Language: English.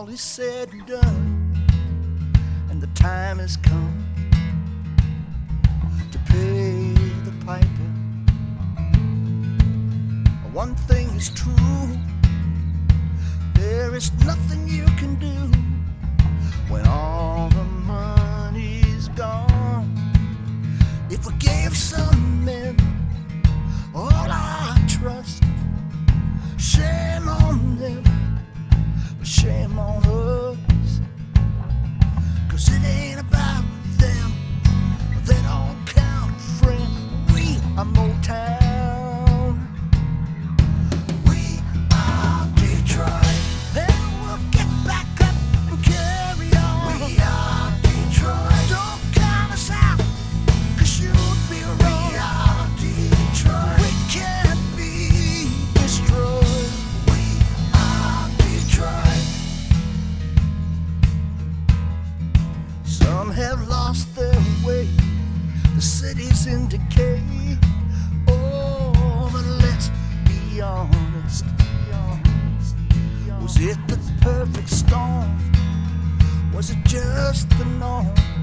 all is said and done, and the time has come to pay the piper. One thing is true, there is nothing you can do when all the money's gone. If we gave some men all our trust, shame on them, but shame on us. 'Cause it ain't about them, they don't count, friend. We are Motown. Some have lost their way, the city's in decay. Oh, but let's be honest, was it the perfect storm? Was it just the norm?